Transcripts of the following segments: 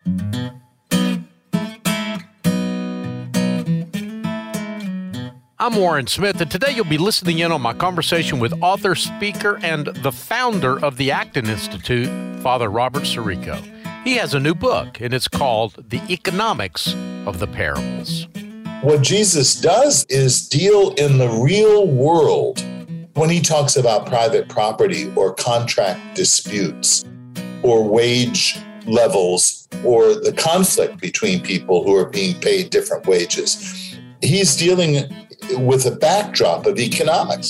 I'm Warren Smith, and today you'll be listening in on my conversation with author, speaker, and the founder of the Acton Institute, Father Robert Sirico. He has a new book, and it's called The Economics of the Parables. What Jesus does is deal in the real world when he talks about private property or contract disputes or wage levels or the conflict between people who are being paid different wages. He's dealing with a backdrop of economics.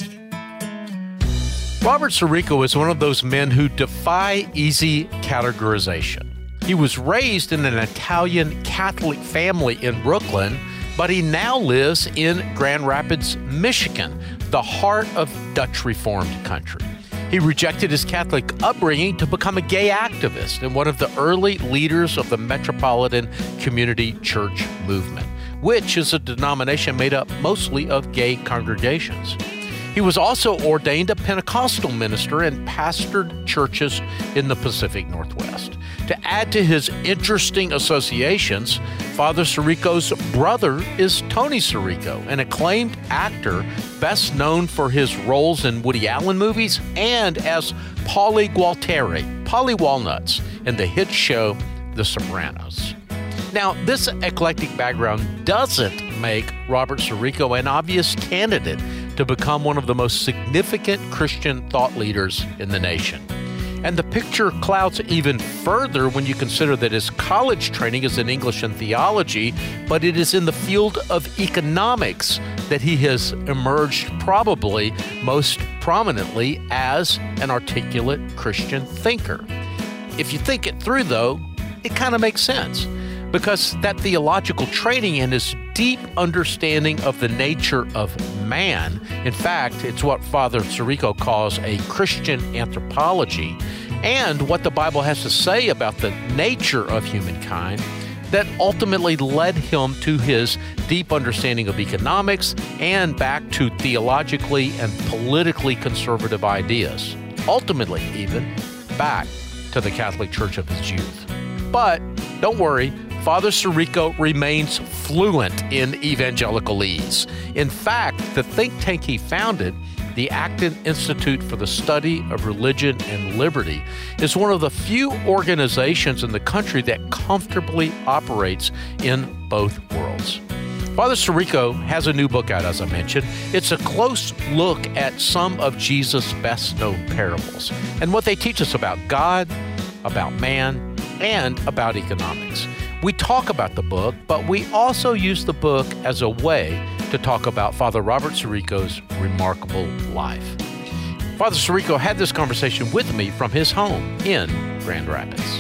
Robert Sirico is one of those men who defy easy categorization. He was raised in an Italian Catholic family in Brooklyn, but he now lives in Grand Rapids, Michigan, the heart of Dutch Reformed country. He rejected his Catholic upbringing to become a gay activist and one of the early leaders of the Metropolitan Community Church movement, which is a denomination made up mostly of gay congregations. He was also ordained a Pentecostal minister and pastored churches in the Pacific Northwest. To add to his interesting associations, Father Sirico's brother is Tony Sirico, an acclaimed actor best known for his roles in Woody Allen movies and as Paulie Gualtieri, Paulie Walnuts, in the hit show The Sopranos. Now, this eclectic background doesn't make Robert Sirico an obvious candidate to become one of the most significant Christian thought leaders in the nation. And the picture clouds even further when you consider that his college training is in English and theology, but it is in the field of economics that he has emerged probably most prominently as an articulate Christian thinker. If you think it through, though, it kind of makes sense, because that theological training and his deep understanding of the nature of man, in fact, it's what Father Sirico calls a Christian anthropology, and what the Bible has to say about the nature of humankind, that ultimately led him to his deep understanding of economics and back to theologically and politically conservative ideas, ultimately even back to the Catholic Church of his youth. But don't worry, Father Sirico remains fluent in evangelicalese. In fact, the think tank he founded, the Acton Institute for the Study of Religion and Liberty, is one of the few organizations in the country that comfortably operates in both worlds. Father Sirico has a new book out, as I mentioned. It's a close look at some of Jesus' best-known parables and what they teach us about God, about man, and about economics. We talk about the book, but we also use the book as a way to talk about Father Robert Sirico's remarkable life. Father Sirico had this conversation with me from his home in Grand Rapids.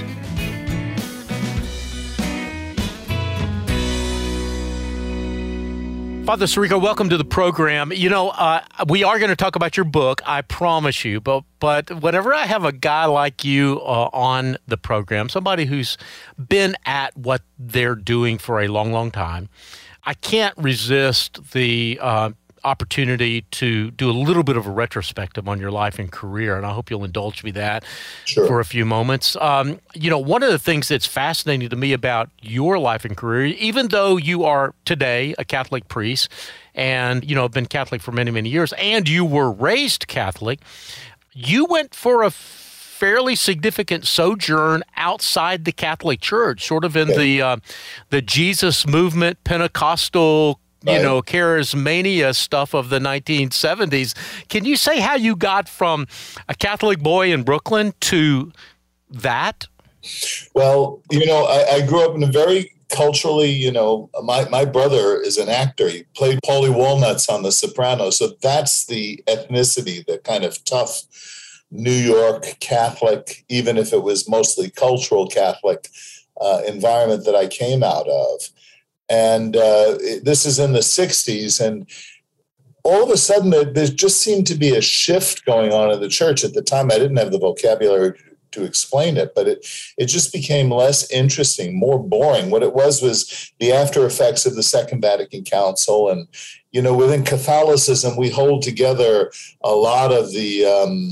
Father Sirico, welcome to the program. You know, we are going to talk about your book, I promise you, but whenever I have a guy like you on the program, somebody who's been at what they're doing for a long, long time, I can't resist the opportunity to do a little bit of a retrospective on your life and career, and I hope you'll indulge me that for a few moments. You know, one of the things that's fascinating to me about your life and career, even though you are today a Catholic priest and, you know, have been Catholic for many, many years, and you were raised Catholic, you went for a fairly significant sojourn outside the Catholic Church, sort of in the Jesus movement, Pentecostal, you know, charismania stuff of the 1970s. Can you say how you got from a Catholic boy in Brooklyn to that? Well, you know, I grew up in a very culturally, you know, my brother is an actor. He played Paulie Walnuts on The Sopranos. So that's the ethnicity, the kind of tough New York Catholic, even if it was mostly cultural Catholic environment that I came out of. And this is in the 60s. And all of a sudden, there just seemed to be a shift going on in the church. At the time, I didn't have the vocabulary to explain it, but it just became less interesting, more boring. What it was the after effects of the Second Vatican Council. And, you know, within Catholicism, we hold together a lot of the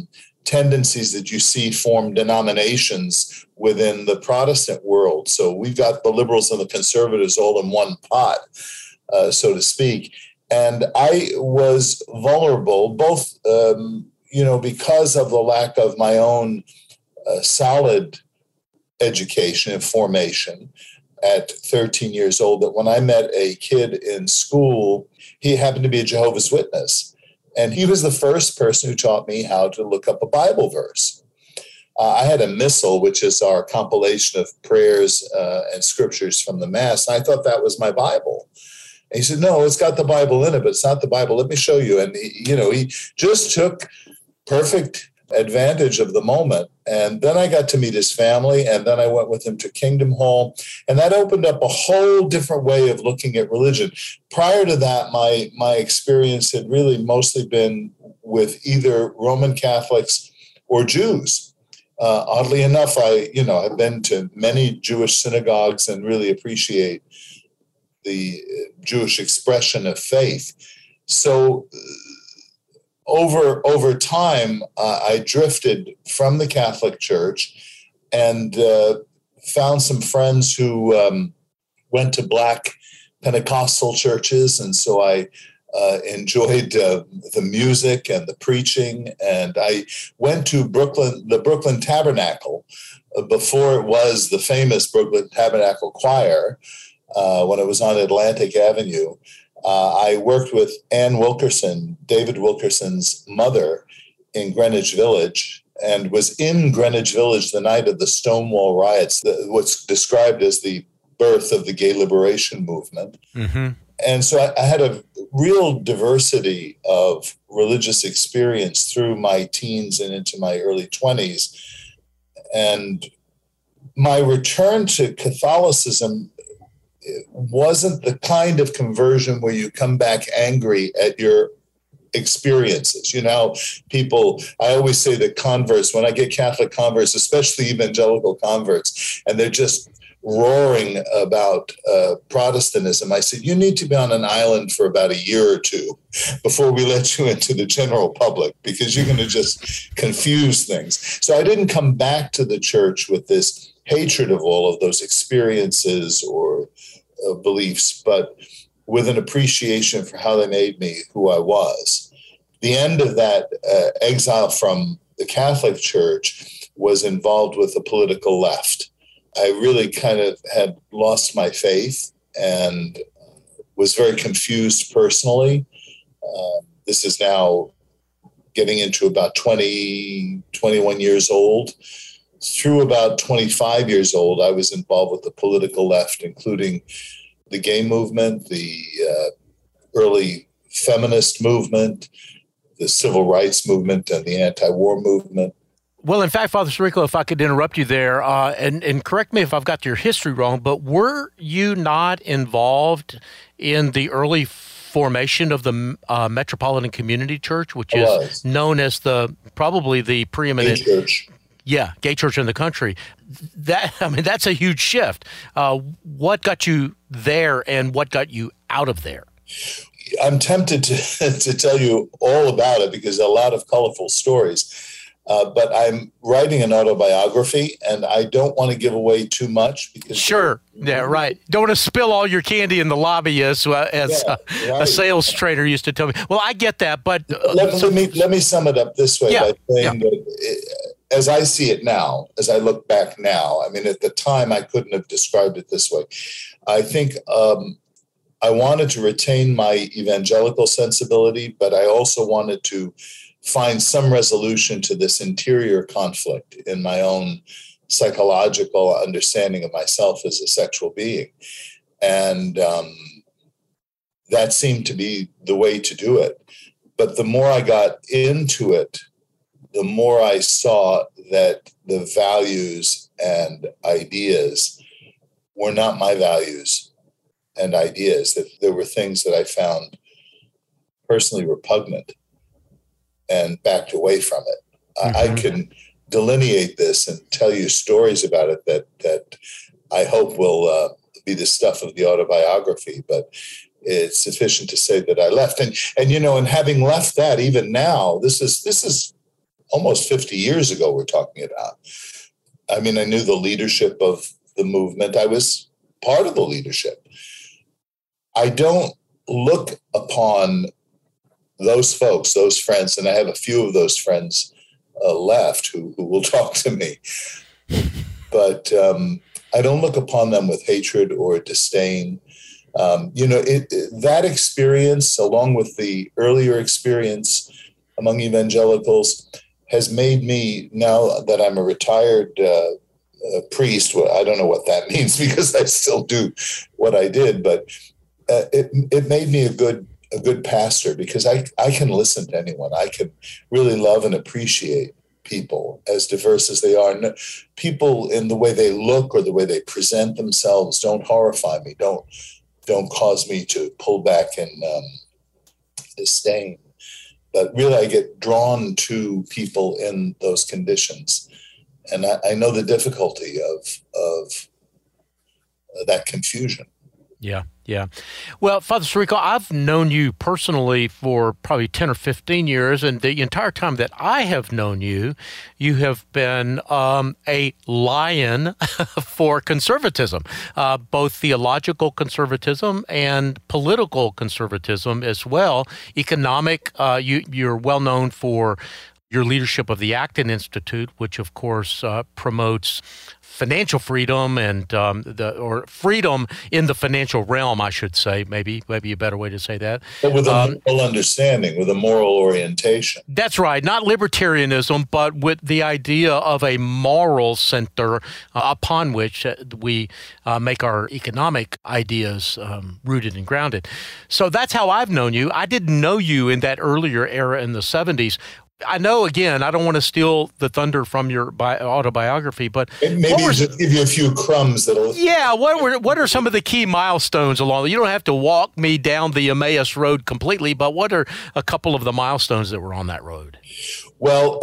tendencies that you see form denominations within the Protestant world. So we've got the liberals and the conservatives all in one pot, so to speak. And I was vulnerable, both, because of the lack of my own solid education and formation at 13 years old, that when I met a kid in school, he happened to be a Jehovah's Witness. And he was the first person who taught me how to look up a Bible verse. I had a missal, which is our compilation of prayers and scriptures from the Mass. And I thought that was my Bible. And he said, no, it's got the Bible in it, but it's not the Bible. Let me show you. And he just took perfect advantage of the moment. And then I got to meet his family, and then I went with him to Kingdom Hall. And that opened up a whole different way of looking at religion. Prior to that, my experience had really mostly been with either Roman Catholics or Jews. Oddly enough, I've been to many Jewish synagogues and really appreciate the Jewish expression of faith. So over time, I drifted from the Catholic Church and found some friends who went to Black Pentecostal churches. And so I enjoyed the music and the preaching. And I went to the Brooklyn Tabernacle before it was the famous Brooklyn Tabernacle Choir, when it was on Atlantic Avenue. I worked with Ann Wilkerson, David Wilkerson's mother, in Greenwich Village, and was in Greenwich Village the night of the Stonewall riots, what's described as the birth of the gay liberation movement. Mm-hmm. And so I had a real diversity of religious experience through my teens and into my early 20s. And my return to Catholicism wasn't the kind of conversion where you come back angry at your experiences. People, I always say that converts, when I get Catholic converts, especially evangelical converts, and they're just roaring about Protestantism, I said, you need to be on an island for about a year or two before we let you into the general public, because you're going to just confuse things. So I didn't come back to the church with this hatred of all of those experiences or beliefs, but with an appreciation for how they made me who I was. The end of that exile from the Catholic Church was involved with the political left. I really kind of had lost my faith and was very confused personally. This is now getting into about 20, 21 years old. Through about 25 years old, I was involved with the political left, including the gay movement, the early feminist movement, the civil rights movement, and the anti-war movement. Well, in fact, Father Sirico, if I could interrupt you there, and correct me if I've got your history wrong, but were you not involved in the early formation of the Metropolitan Community Church, which is known as probably the preeminent gay church? Yeah, gay church in the country. That's a huge shift. What got you there, and what got you out of there? I'm tempted to tell you all about it because a lot of colorful stories. But I'm writing an autobiography, and I don't want to give away too much because sure, yeah, right. Don't want to spill all your candy in the lobby, as a sales trainer used to tell me. Well, I get that, but let me sum it up this way by saying that as I see it now, as I look back now, at the time I couldn't have described it this way. I think I wanted to retain my evangelical sensibility, but I also wanted to find some resolution to this interior conflict in my own psychological understanding of myself as a sexual being. And that seemed to be the way to do it. But the more I got into it, the more I saw that the values and ideas were not my values and ideas, that there were things that I found personally repugnant and backed away from it. Mm-hmm. I can delineate this and tell you stories about it that I hope will be the stuff of the autobiography, but it's sufficient to say that I left. And having left that, even now, this is almost 50 years ago we're talking about. I mean, I knew the leadership of the movement. I was part of the leadership. I don't look upon those folks, those friends, and I have a few of those friends left who will talk to me. But I don't look upon them with hatred or disdain. That experience, along with the earlier experience among evangelicals, has made me, now that I'm a retired priest, well, I don't know what that means because I still do what I did, but it made me a good pastor because I can listen to anyone. I can really love and appreciate people as diverse as they are. And people in the way they look or the way they present themselves don't horrify me, don't cause me to pull back in disdain. But really, I get drawn to people in those conditions. And I know the difficulty of that confusion. Yeah, yeah. Well, Father Sirico, I've known you personally for probably 10 or 15 years, and the entire time that I have known you, you have been a lion for conservatism, both theological conservatism and political conservatism as well. Economic, you're well known for your leadership of the Acton Institute, which of course promotes financial freedom and or freedom in the financial realm, I should say, maybe a better way to say that. But with a moral understanding, with a moral orientation. That's right. Not libertarianism, but with the idea of a moral center upon which we make our economic ideas rooted and grounded. So that's how I've known you. I didn't know you in that earlier era in the 70s. I know, again, I don't want to steal the thunder from your autobiography, but maybe just give you a few crumbs that'll. Yeah, what are some of the key milestones along? You don't have to walk me down the Emmaus Road completely, but what are a couple of the milestones that were on that road? Well,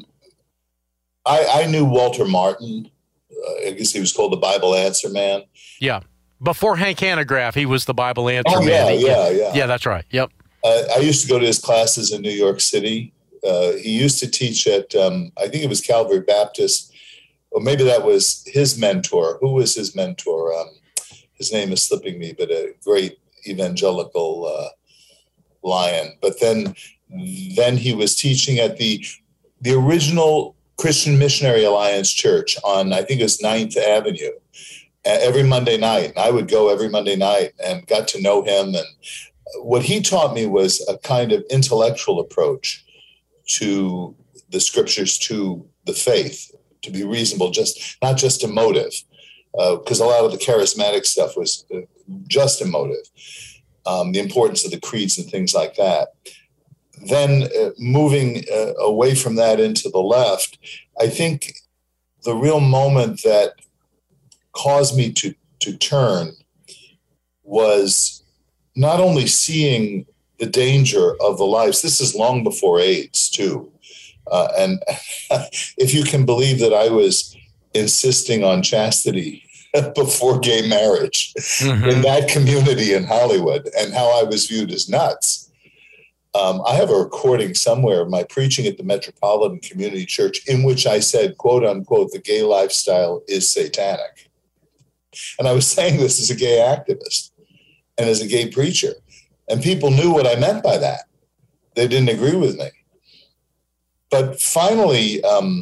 I knew Walter Martin. I guess he was called the Bible Answer Man. Yeah, before Hank Hanegraaff, he was the Bible Answer Man. Yeah, that's right. Yep. I used to go to his classes in New York City. He used to teach at, I think it was Calvary Baptist, or maybe that was his mentor. Who was his mentor? His name is slipping me, but a great evangelical lion. But then he was teaching at the original Christian Missionary Alliance Church on, I think it was 9th Avenue, every Monday night. And I would go every Monday night and got to know him. And what he taught me was a kind of intellectual approach to the scriptures, to the faith, to be reasonable, not just emotive, because a lot of the charismatic stuff was just emotive, the importance of the creeds and things like that. Then moving away from that into the left, I think the real moment that caused me to turn was not only seeing the danger of the lives. This is long before AIDS, too. And if you can believe that I was insisting on chastity before gay marriage in that community in Hollywood and how I was viewed as nuts. I have a recording somewhere of my preaching at the Metropolitan Community Church in which I said, quote unquote, the gay lifestyle is satanic. And I was saying this as a gay activist and as a gay preacher. And people knew what I meant by that. They didn't agree with me. But finally,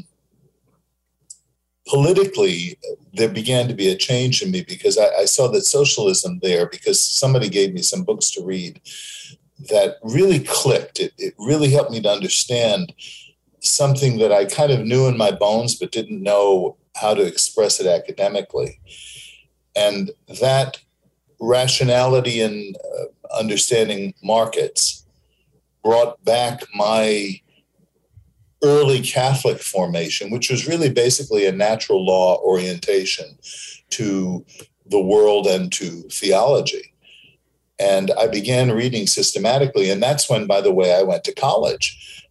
politically, there began to be a change in me because I saw that socialism there, because somebody gave me some books to read that really clicked. It really helped me to understand something that I kind of knew in my bones but didn't know how to express it academically. And that rationality and understanding markets brought back my early Catholic formation, which was really basically a natural law orientation to the world and to theology. And I began reading systematically. And that's when, by the way, I went to college.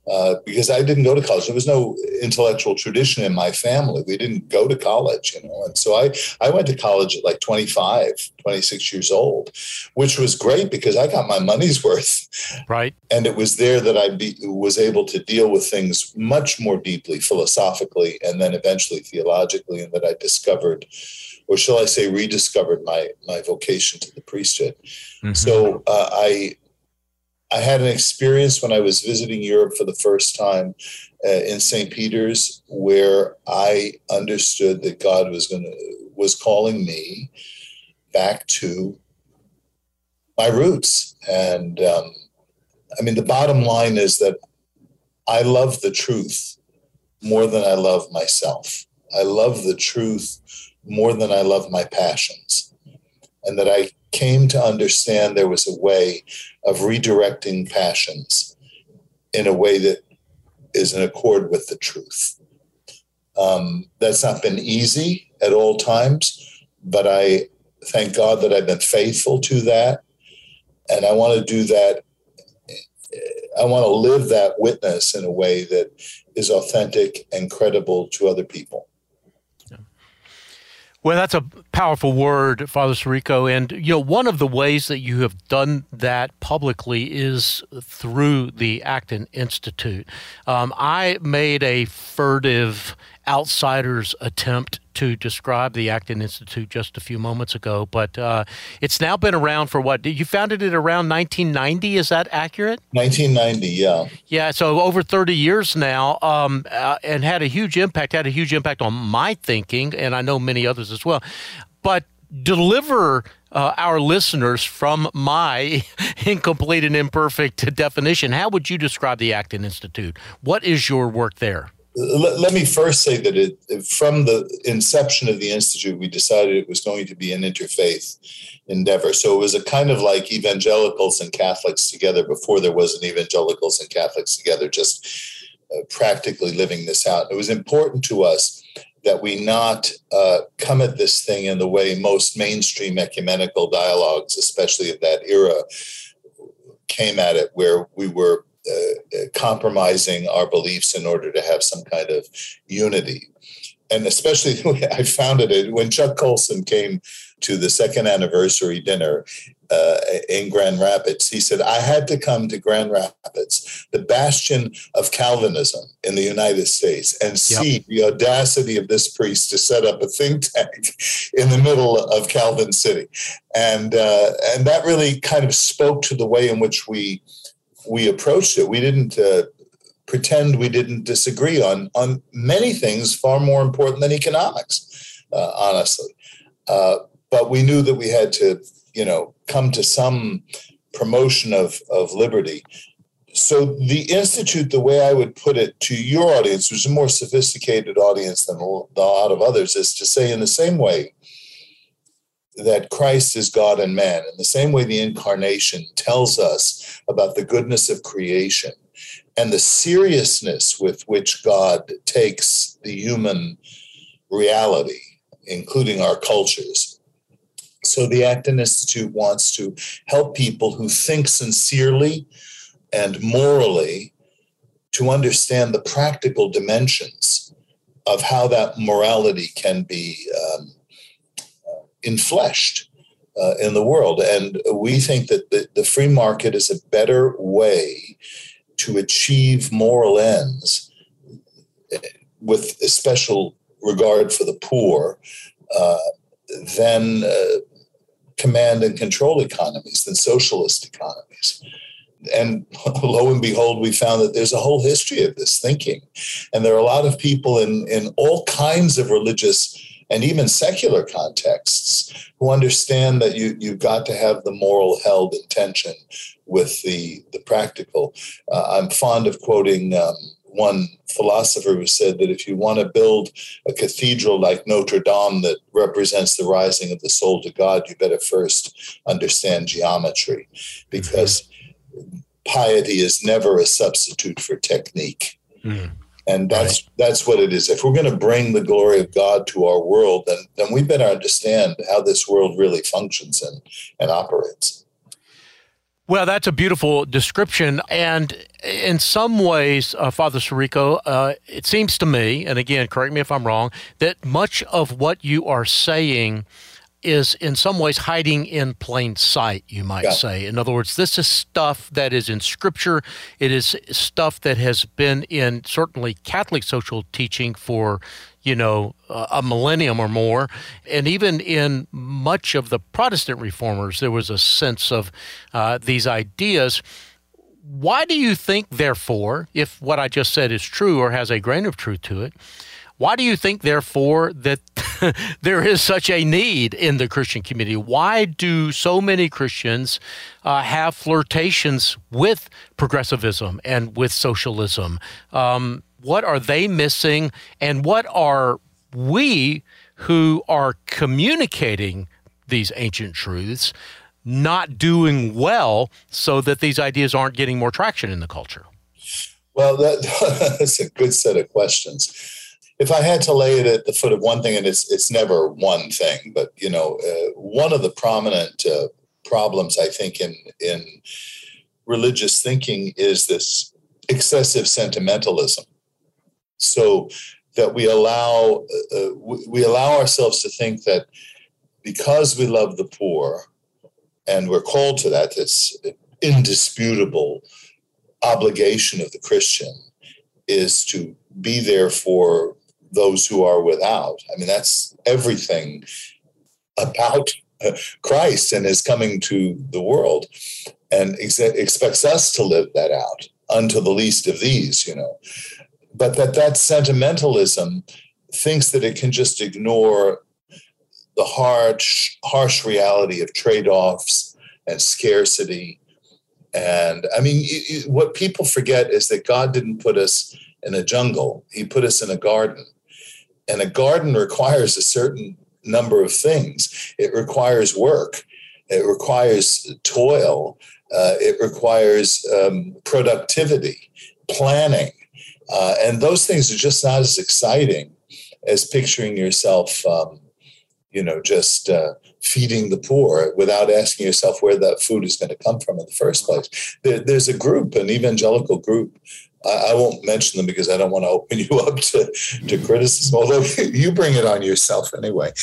because I didn't go to college. There was no intellectual tradition in my family. We didn't go to college, And so I went to college at like 25, 26 years old, which was great because I got my money's worth. Right. And it was there that I was able to deal with things much more deeply, philosophically, and then eventually theologically, and that I discovered, or shall I say, rediscovered my vocation to the priesthood. Mm-hmm. So I had an experience when I was visiting Europe for the first time in St. Peter's, where I understood that God was calling me back to my roots. And the bottom line is that I love the truth more than I love myself. I love the truth more than I love my passions. And that I came to understand there was a way of redirecting passions in a way that is in accord with the truth. That's not been easy at all times, but I thank God that I've been faithful to that. And I want to do that. I want to live that witness in a way that is authentic and credible to other people. Well, that's a powerful word, Father Sirico. And, one of the ways that you have done that publicly is through the Acton Institute. I made a furtive outsider's attempt to describe the Acton Institute just a few moments ago, but it's now been around for what? You founded it around 1990, is that accurate? 1990, yeah. Yeah, so over 30 years now, and had a huge impact on my thinking, and I know many others as well. But deliver our listeners from my incomplete and imperfect definition. How would you describe the Acton Institute? What is your work there? Let me first say that from the inception of the Institute, we decided it was going to be an interfaith endeavor. So it was a kind of like evangelicals and Catholics together before there was an evangelicals and Catholics together, just practically living this out. It was important to us that we not come at this thing in the way most mainstream ecumenical dialogues, especially of that era, came at it, where we were compromising our beliefs in order to have some kind of unity. And especially I found it when Chuck Colson came to the second anniversary dinner in Grand Rapids. He said, I had to come to Grand Rapids, the bastion of Calvinism in the United States, and see the audacity of this priest to set up a think tank in the middle of Calvin City. And that really kind of spoke to the way in which we approached it. We didn't pretend we didn't disagree on many things far more important than economics, honestly. But we knew that we had to, come to some promotion of liberty. So the Institute, the way I would put it to your audience, who's a more sophisticated audience than a lot of others, is to say in the same way that Christ is God and man, in the same way the incarnation tells us about the goodness of creation and the seriousness with which God takes the human reality, including our cultures. So the Acton Institute wants to help people who think sincerely and morally to understand the practical dimensions of how that morality can be infleshed in the world. And we think that the free market is a better way to achieve moral ends with a special regard for the poor than command and control economies, than socialist economies. And lo and behold, we found that there's a whole history of this thinking. And there are a lot of people in all kinds of religious and even secular contexts who understand that you've got to have the moral held in tension with the practical. I'm fond of quoting one philosopher who said that if you want to build a cathedral like Notre Dame that represents the rising of the soul to God, you better first understand geometry, because piety is never a substitute for technique. Mm. And that's what it is. If we're going to bring the glory of God to our world, then we better understand how this world really functions and operates. Well, that's a beautiful description. And in some ways, Father Sirico, it seems to me, and again, correct me if I'm wrong, that much of what you are saying is in some ways hiding in plain sight, you might say. In other words, this is stuff that is in Scripture. It is stuff that has been in certainly Catholic social teaching for, a millennium or more. And even in much of the Protestant reformers, there was a sense of these ideas. Why do you think, therefore, if what I just said is true or has a grain of truth to it, why do you think, therefore, that there is such a need in the Christian community? Why do so many Christians have flirtations with progressivism and with socialism? What are they missing, and what are we who are communicating these ancient truths not doing well so that these ideas aren't getting more traction in the culture? Well, that's a good set of questions. If I had to lay it at the foot of one thing, and it's never one thing, but one of the prominent problems I think in religious thinking is this excessive sentimentalism. So that we allow ourselves to think that because we love the poor, and we're called to that, it's indisputable obligation of the Christian is to be there for those who are without. I mean, that's everything about Christ and his coming to the world, and expects us to live that out unto the least of these, But that sentimentalism thinks that it can just ignore the harsh reality of trade-offs and scarcity. And I mean, what people forget is that God didn't put us in a jungle. He put us in a garden. And a garden requires a certain number of things. It requires work. It requires toil. It requires productivity, planning. And those things are just not as exciting as picturing yourself, just feeding the poor without asking yourself where that food is going to come from in the first place. There's a group, an evangelical group. I won't mention them because I don't want to open you up to criticism, although you bring it on yourself anyway.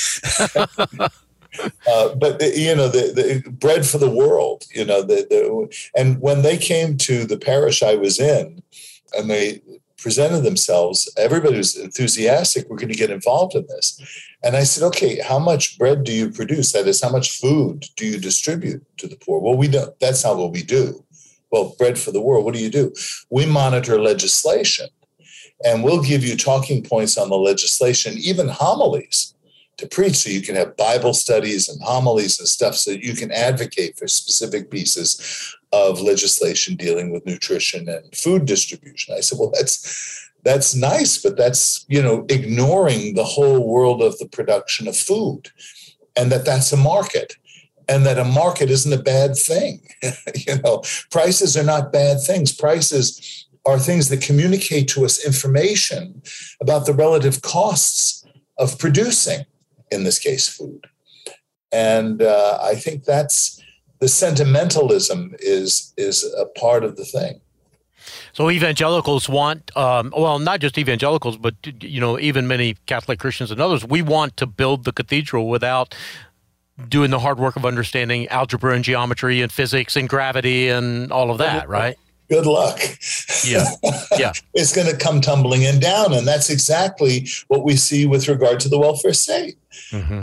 But the bread for the world, and when they came to the parish I was in, and they presented themselves, everybody was enthusiastic. We're going to get involved in this. And I said, okay, how much bread do you produce? That is, how much food do you distribute to the poor? Well, we don't. That's not what we do. Well, bread for the world, what do? We monitor legislation, and we'll give you talking points on the legislation, even homilies to preach, so you can have Bible studies and homilies and stuff so that you can advocate for specific pieces of legislation dealing with nutrition and food distribution. I said, well, that's nice, but that's, ignoring the whole world of the production of food, and that's a market. And that a market isn't a bad thing. Prices are not bad things. Prices are things that communicate to us information about the relative costs of producing, in this case, food. And I think that's the sentimentalism is a part of the thing. So evangelicals want, not just evangelicals, but, even many Catholic Christians and others, we want to build the cathedral without doing the hard work of understanding algebra and geometry and physics and gravity and all of that, right? Good luck. Yeah. It's going to come tumbling down. And that's exactly what we see with regard to the welfare state. Mm-hmm.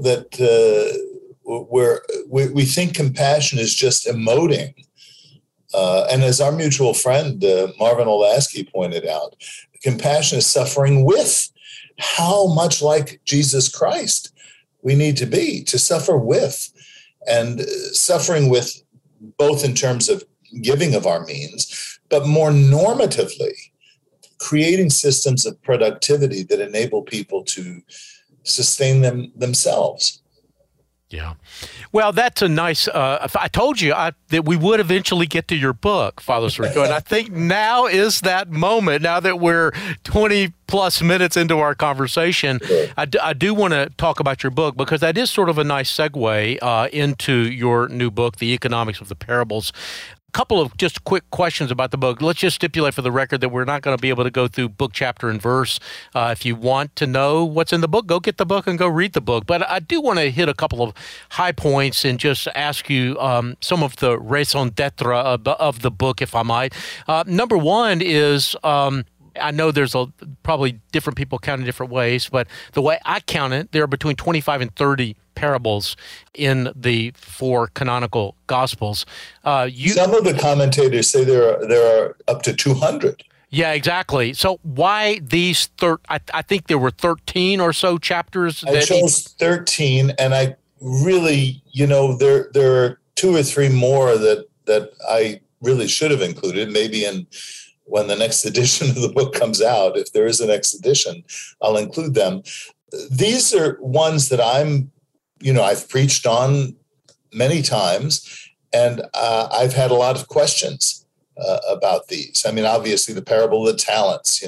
We think compassion is just emoting. And as our mutual friend, Marvin Olasky, pointed out, compassion is suffering with. How much like Jesus Christ we need to be to suffer with, and suffering with both in terms of giving of our means, but more normatively, creating systems of productivity that enable people to sustain themselves. Yeah. Well, that's a nice, I told you that we would eventually get to your book, Father Sirico. And I think now is that moment, now that we're 20 plus minutes into our conversation. Sure. I do want to talk about your book, because that is sort of a nice segue into your new book, The Economics of the Parables. Couple of just quick questions about the book. Let's just stipulate for the record that we're not going to be able to go through book, chapter, and verse. If you want to know what's in the book, go get the book and go read the book. But I do want to hit a couple of high points and just ask you some of the raison d'etre of the book, if I might. Number one is, I know there's probably different people count in different ways, but the way I count it, there are between 25 and 30 parables in the 4 canonical Gospels. Some of the commentators say there are up to 200. Yeah, exactly. So why these I think there were 13 or so chapters. I chose 13, and I really, there are 2 or 3 more that I really should have included, maybe when the next edition of the book comes out. If there is a next edition, I'll include them. These are ones that I've preached on many times, and I've had a lot of questions about these. I mean, obviously the parable of the talents,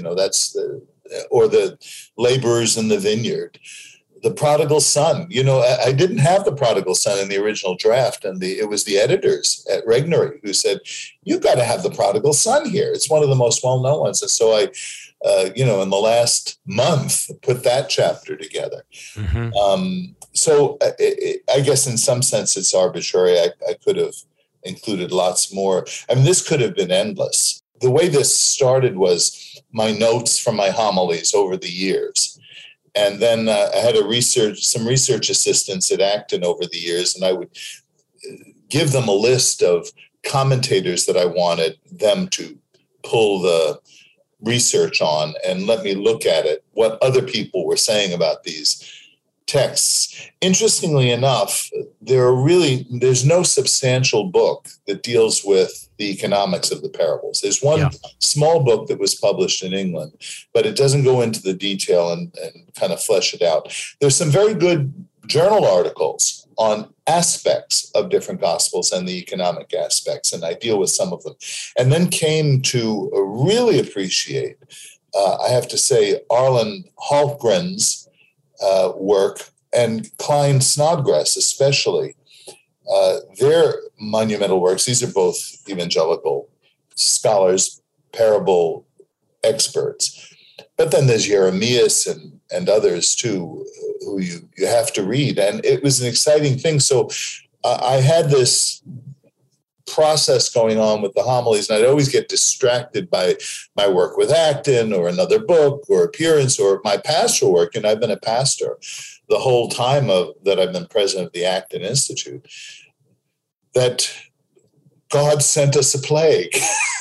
or the laborers in the vineyard, the prodigal son. I didn't have the prodigal son in the original draft, and it was the editors at Regnery who said, "You've got to have the prodigal son here. It's one of the most well-known ones." And so I, in the last month, put that chapter together. Mm-hmm. So I guess in some sense it's arbitrary. I could have included lots more. I mean, this could have been endless. The way this started was my notes from my homilies over the years. And then I had some research assistants at Acton over the years, and I would give them a list of commentators that I wanted them to pull the research on and let me look at it, what other people were saying about these texts. Interestingly enough, there's no substantial book that deals with the economics of the parables. There's one small book that was published in England, but it doesn't go into the detail and kind of flesh it out. There's some very good journal articles on aspects of different gospels and the economic aspects, and I deal with some of them. And then came to really appreciate, I have to say, Arlen Haltgren's work, and Klein Snodgrass especially, their monumental works. These are both evangelical scholars, parable experts. But then there's Jeremias and others too, who you have to read. And it was an exciting thing. So I had this process going on with the homilies, and I'd always get distracted by my work with Acton or another book or appearance or my pastoral work. And I've been a pastor the whole time that I've been president of the Acton Institute, that God sent us a plague.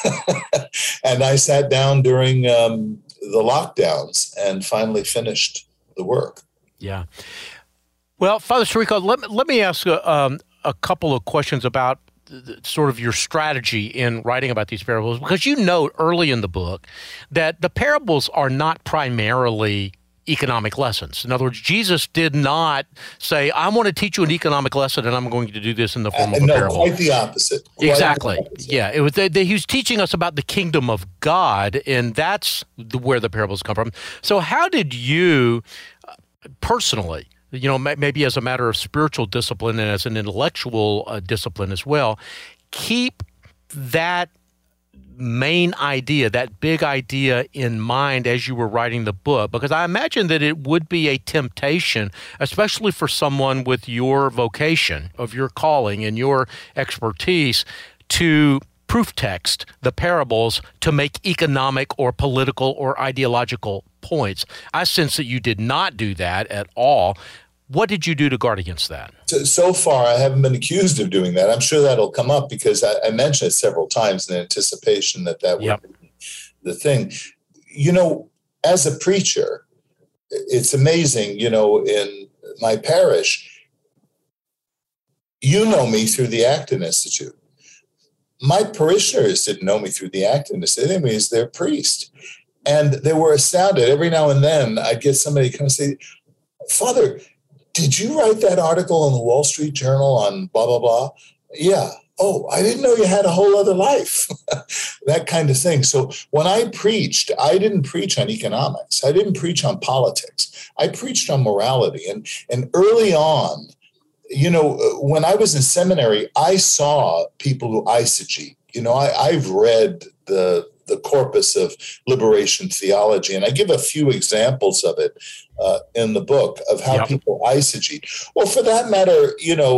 And I sat down during the lockdowns and finally finished the work. Yeah. Well, Father Sirico, let me ask a couple of questions about sort of your strategy in writing about these parables, because you note early in the book that the parables are not primarily economic lessons. In other words, Jesus did not say, I want to teach you an economic lesson and I'm going to do this in the form of a parable. Quite the opposite. Exactly. Yeah, it was. He was teaching us about the kingdom of God, and that's where the parables come from. So how did you personally, maybe as a matter of spiritual discipline and as an intellectual discipline as well, keep that main idea, that big idea in mind as you were writing the book? Because I imagine that it would be a temptation, especially for someone with your vocation, of your calling and your expertise, to proof text the parables to make economic or political or ideological points. I sense that you did not do that at all. What did you do to guard against that? So far, I haven't been accused of doing that. I'm sure that'll come up because I mentioned it several times in anticipation that would be the thing. As a preacher, it's amazing, in my parish, you know me through the Acton Institute. My parishioners didn't know me through the Acton Institute. They knew me as their priest. And they were astounded. Every now and then, I'd get somebody come and say, Father, did you write that article in the Wall Street Journal on blah, blah, blah? Yeah. Oh, I didn't know you had a whole other life. That kind of thing. So when I preached, I didn't preach on economics. I didn't preach on politics. I preached on morality. And early on, when I was in seminary, I saw people who eisegete. I've read the corpus of liberation theology, and I give a few examples of it in the book of how people eisegete. Well, for that matter,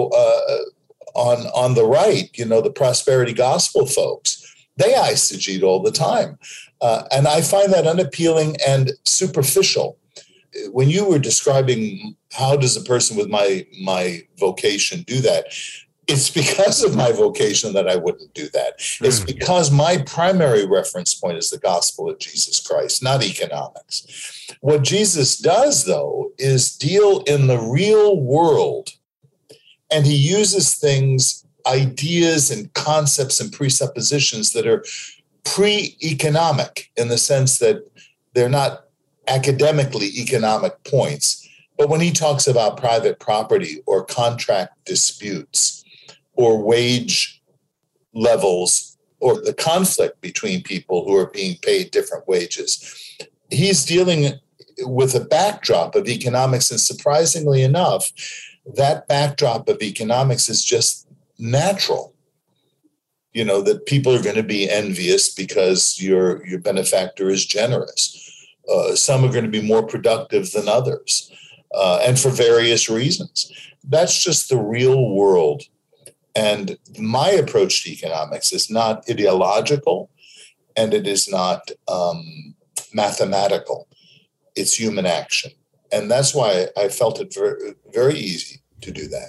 on the right, the prosperity gospel folks, they eisegete all the time. And I find that unappealing and superficial. When you were describing how does a person with my vocation do that, it's because of my vocation that I wouldn't do that. It's because my primary reference point is the gospel of Jesus Christ, not economics. What Jesus does, though, is deal in the real world. And he uses things, ideas and concepts and presuppositions that are pre-economic in the sense that they're not academically economic points. But when he talks about private property or contract disputes or wage levels or the conflict between people who are being paid different wages, he's dealing with a backdrop of economics. And surprisingly enough, that backdrop of economics is just natural. That people are going to be envious because your benefactor is generous. Some are going to be more productive than others, and for various reasons. That's just the real world. And my approach to economics is not ideological, and it is not mathematical. It's human action. And that's why I felt it very, very easy to do that.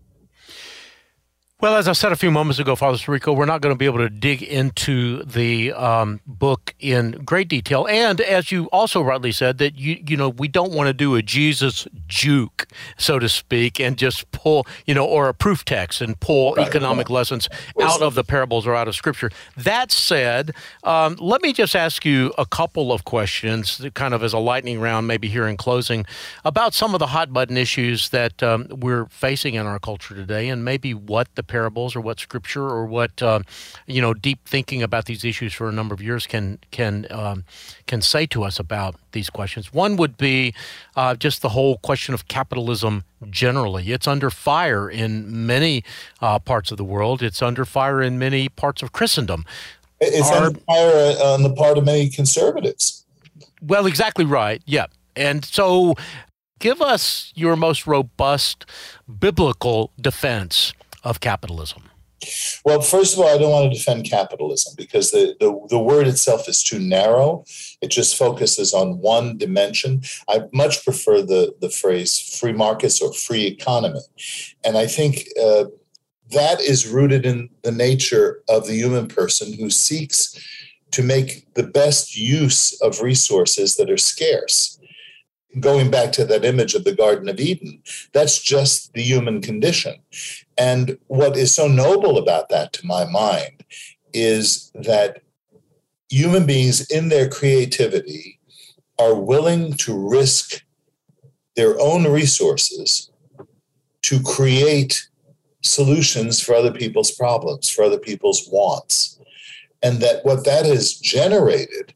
Well, as I said a few moments ago, Father Sirico, we're not going to be able to dig into the book in great detail. And as you also rightly said, that we don't want to do a Jesus juke, so to speak, and just pull, or a proof text and pull economic lessons out of the parables or out of Scripture. That said, let me just ask you a couple of questions, kind of as a lightning round, maybe here in closing, about some of the hot button issues that we're facing in our culture today, and maybe what the parables or what Scripture or what deep thinking about these issues for a number of years can say to us about these questions. One would be just the whole question of capitalism generally. It's under fire in many parts of the world. It's under fire in many parts of Christendom. It's under fire on the part of many conservatives. Well, exactly right. Yeah. And so give us your most robust biblical defense of capitalism. Well, first of all, I don't want to defend capitalism because the word itself is too narrow. It just focuses on one dimension. I much prefer the phrase free markets or free economy. And I think that is rooted in the nature of the human person who seeks to make the best use of resources that are scarce. Going back to that image of the Garden of Eden, that's just the human condition. And what is so noble about that, to my mind, is that human beings in their creativity are willing to risk their own resources to create solutions for other people's problems, for other people's wants. And that what that has generated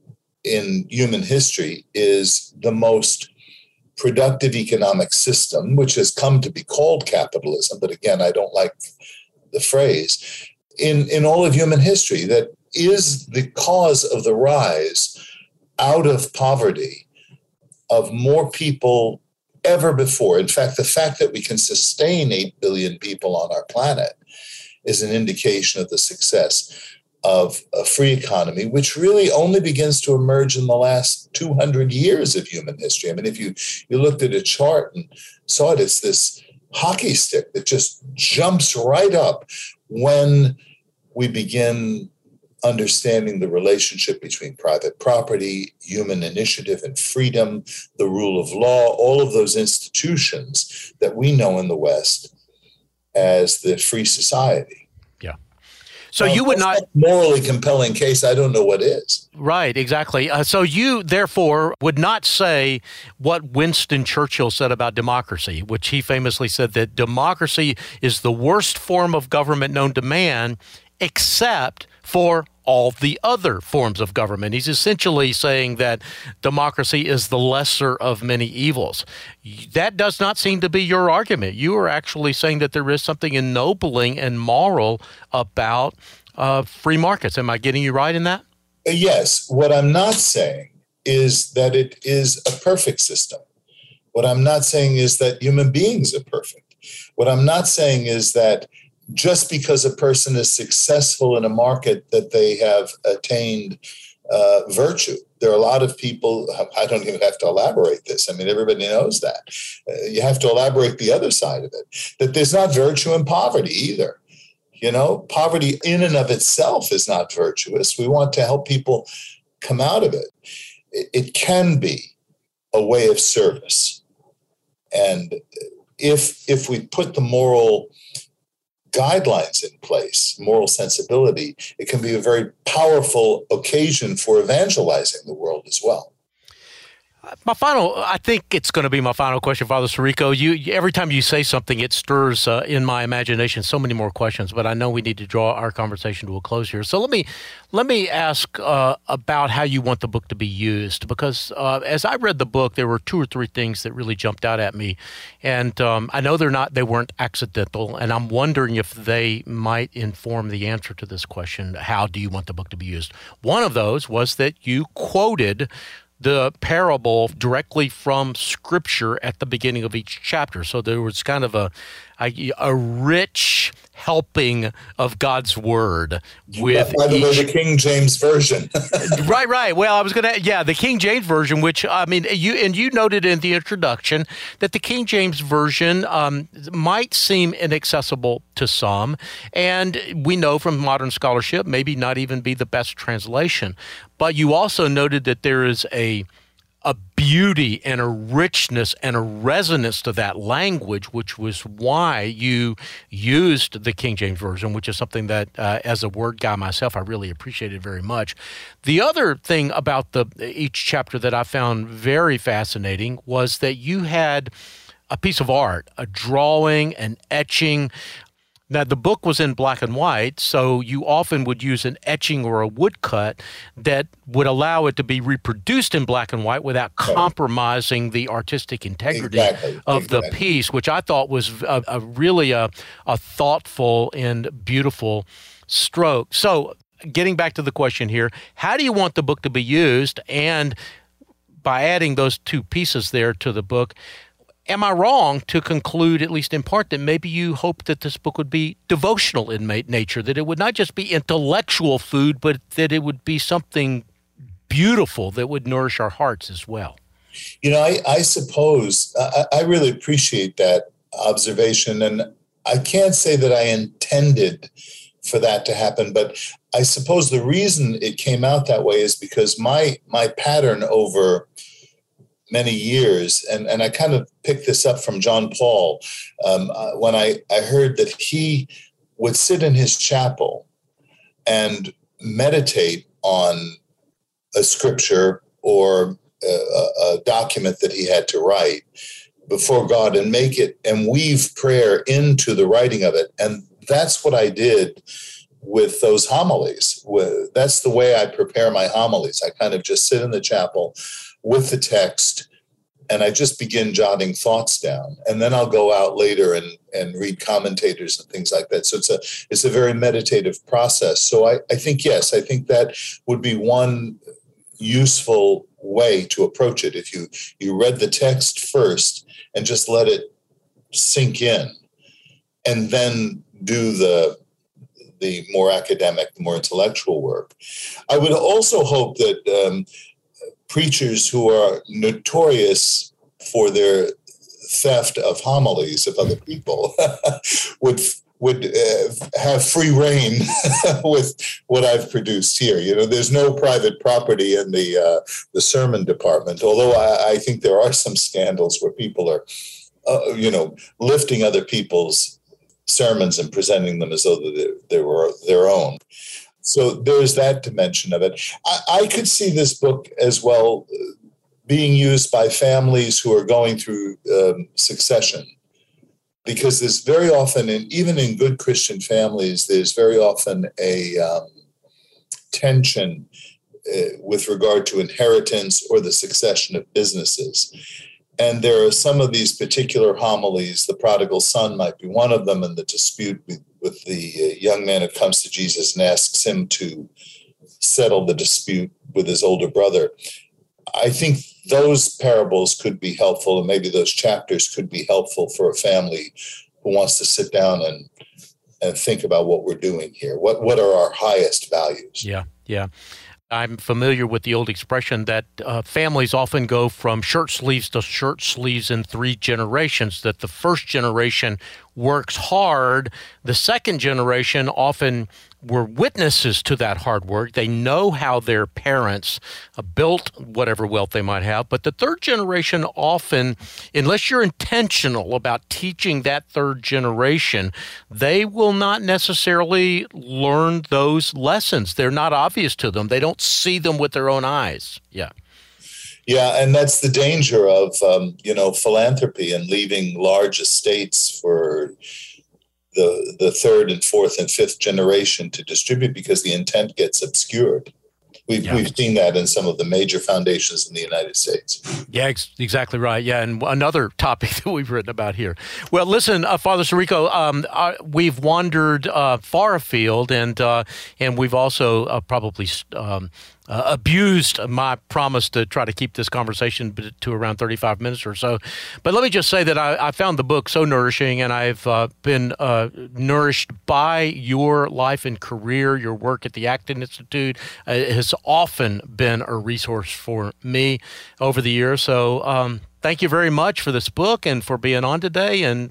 in human history is the most productive economic system, which has come to be called capitalism. But again, I don't like the phrase in all of human history that is the cause of the rise out of poverty of more people ever before. In fact, the fact that we can sustain 8 billion people on our planet is an indication of the success of a free economy, which really only begins to emerge in the last 200 years of human history. I mean, if you looked at a chart and saw it, it's this hockey stick that just jumps right up when we begin understanding the relationship between private property, human initiative and freedom, the rule of law, all of those institutions that we know in the West as the free society. So you would not morally compelling case. I don't know what is. Right, exactly. So you, therefore, would not say what Winston Churchill said about democracy, which he famously said that democracy is the worst form of government known to man, except for all the other forms of government. He's essentially saying that democracy is the lesser of many evils. That does not seem to be your argument. You are actually saying that there is something ennobling and moral about free markets. Am I getting you right in that? Yes. What I'm not saying is that it is a perfect system. What I'm not saying is that human beings are perfect. What I'm not saying is that just because a person is successful in a market that they have attained virtue. There are a lot of people, I don't even have to elaborate this. I mean, everybody knows that. You have to elaborate the other side of it, that there's not virtue in poverty either. You know, poverty in and of itself is not virtuous. We want to help people come out of it. It can be a way of service. And if we put the moral guidelines in place, moral sensibility, it can be a very powerful occasion for evangelizing the world as well. I think it's going to be my final question, Father Sirico. You every time you say something, it stirs in my imagination so many more questions, but I know we need to draw our conversation to a close here. So let me ask about how you want the book to be used, because as I read the book, there were 2 or 3 things that really jumped out at me, and I know they weren't accidental, and I'm wondering if they might inform the answer to this question: how do you want the book to be used? One of those was that you quoted the parable directly from Scripture at the beginning of each chapter. So there was kind of a rich helping of God's Word with by the way, the King James Version. Right. Well, I was going to, the King James Version, which, I mean, you noted in the introduction that the King James Version might seem inaccessible to some, and we know from modern scholarship, maybe not even be the best translation. But you also noted that there is a beauty and a richness and a resonance to that language, which was why you used the King James Version, which is something that, as a word guy myself, I really appreciated very much. The other thing about each chapter that I found very fascinating was that you had a piece of art, a drawing, an etching. Now, the book was in black and white, so you often would use an etching or a woodcut that would allow it to be reproduced in black and white without compromising the artistic integrity of the piece, which I thought was really a thoughtful and beautiful stroke. So getting back to the question here, how do you want the book to be used? And by adding those 2 pieces there to the book, am I wrong to conclude, at least in part, that maybe you hope that this book would be devotional in nature, that it would not just be intellectual food, but that it would be something beautiful that would nourish our hearts as well? You know, I suppose I really appreciate that observation, and I can't say that I intended for that to happen, but I suppose the reason it came out that way is because my pattern over many years, and I kind of picked this up from John Paul, when I heard that he would sit in his chapel and meditate on a scripture or a document that he had to write before God and make it and weave prayer into the writing of it. And that's what I did with those homilies. That's the way I prepare my homilies. I kind of just sit in the chapel with the text, and I just begin jotting thoughts down. And then I'll go out later and read commentators and things like that. So it's a very meditative process. So I think, yes, I think that would be one useful way to approach it. If you read the text first and just let it sink in, and then do the more academic, the more intellectual work. I would also hope that preachers who are notorious for their theft of homilies of other people would have free reign with what I've produced here. You know, there's no private property in the sermon department, although I think there are some scandals where people are, lifting other people's sermons and presenting them as though they were their own. So there's that dimension of it. I could see this book as well being used by families who are going through succession, because there's very often, even in good Christian families, there's very often a tension with regard to inheritance or the succession of businesses. And there are some of these particular homilies. The prodigal son might be one of them, and the dispute with the young man who comes to Jesus and asks him to settle the dispute with his older brother. I think those parables could be helpful, and maybe those chapters could be helpful for a family who wants to sit down and think about what we're doing here. What are our highest values? Yeah. I'm familiar with the old expression that families often go from shirt sleeves to shirt sleeves in 3 generations, that the first generation works hard. The second generation often were witnesses to that hard work. They know how their parents built whatever wealth they might have. But the third generation often, unless you're intentional about teaching that third generation, they will not necessarily learn those lessons. They're not obvious to them. They don't see them with their own eyes. Yeah, and that's the danger of philanthropy and leaving large estates for the third and fourth and fifth generation to distribute, because the intent gets obscured. We've seen that in some of the major foundations in the United States. Yeah, exactly right. Yeah, and another topic that we've written about here. Well, listen, Father Sirico, we've wandered far afield, and we've also probably abused my promise to try to keep this conversation to around 35 minutes or so. But let me just say that I found the book so nourishing, and I've been nourished by your life and career. Your work at the Acton Institute has often been a resource for me over the years. So thank you very much for this book and for being on today. And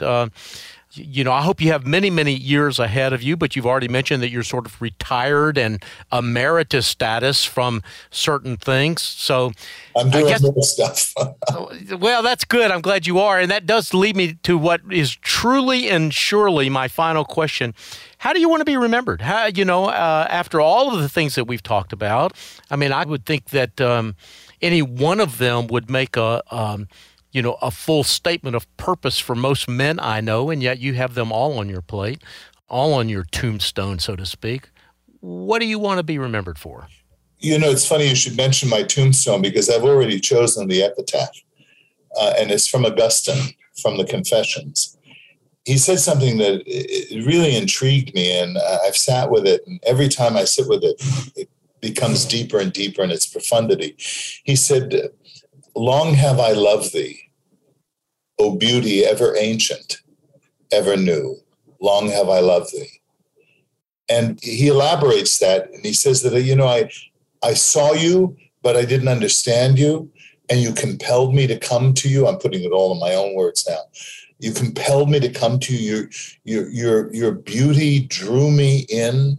I hope you have many, many years ahead of you, but you've already mentioned that you're sort of retired and emeritus status from certain things. So I'm doing more stuff. Well, that's good. I'm glad you are. And that does lead me to what is truly and surely my final question. How do you want to be remembered? How, after all of the things that we've talked about, I mean, I would think that any one of them would make a full statement of purpose for most men I know, and yet you have them all on your plate, all on your tombstone, so to speak. What do you want to be remembered for? It's funny you should mention my tombstone, because I've already chosen the epitaph, and it's from Augustine, from the Confessions. He said something that it really intrigued me, and I've sat with it, and every time I sit with it, it becomes deeper and deeper in its profundity. He said, "Long have I loved thee, O beauty ever ancient, ever new. Long have I loved thee." And he elaborates that, and he says that, I saw you, but I didn't understand you, and you compelled me to come to you. I'm putting it all in my own words now. You compelled me to come to you. Your beauty drew me in.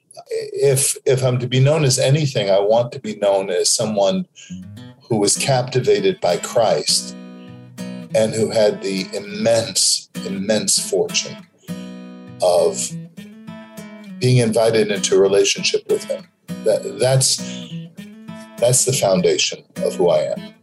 If I'm to be known as anything, I want to be known as someone who was captivated by Christ and who had the immense, immense fortune of being invited into a relationship with him. That's the foundation of who I am.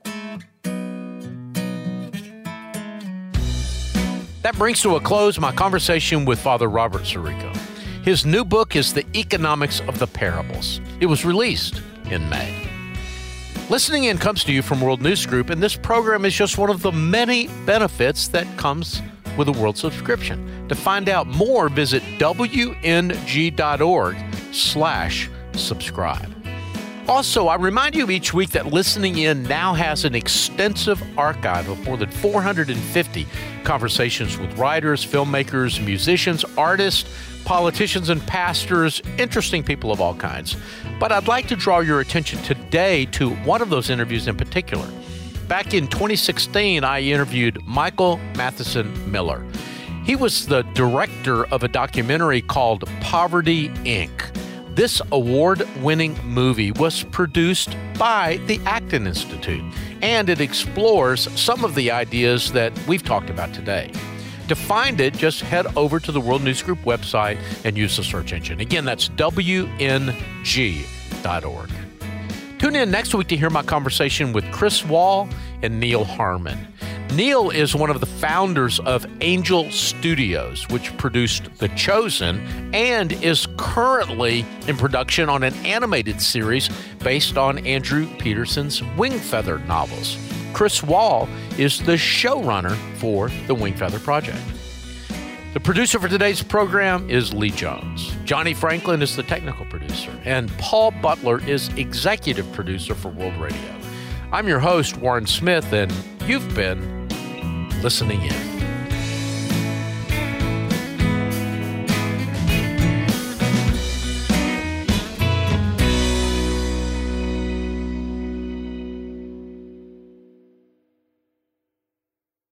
That brings to a close my conversation with Father Robert Sirico. His new book is The Economics of the Parables. It was released in May. Listening In comes to you from World News Group, and this program is just one of the many benefits that comes with a World subscription. To find out more, visit wng.org/subscribe. Also, I remind you each week that Listening In now has an extensive archive of more than 450 conversations with writers, filmmakers, musicians, artists, politicians, and pastors, interesting people of all kinds. But I'd like to draw your attention today to one of those interviews in particular. Back in 2016, I interviewed Michael Matheson Miller. He was the director of a documentary called Poverty, Inc. This award-winning movie was produced by the Acton Institute, and it explores some of the ideas that we've talked about today. To find it, just head over to the World News Group website and use the search engine. Again, that's WNG.org. Tune in next week to hear my conversation with Chris Wall and Neil Harmon. Neil is one of the founders of Angel Studios, which produced The Chosen and is currently in production on an animated series based on Andrew Peterson's Wingfeather novels. Chris Wall is the showrunner for the Wingfeather Project. The producer for today's program is Lee Jones. Johnny Franklin is the technical producer, and Paul Butler is executive producer for World Radio. I'm your host, Warren Smith, and you've been listening in.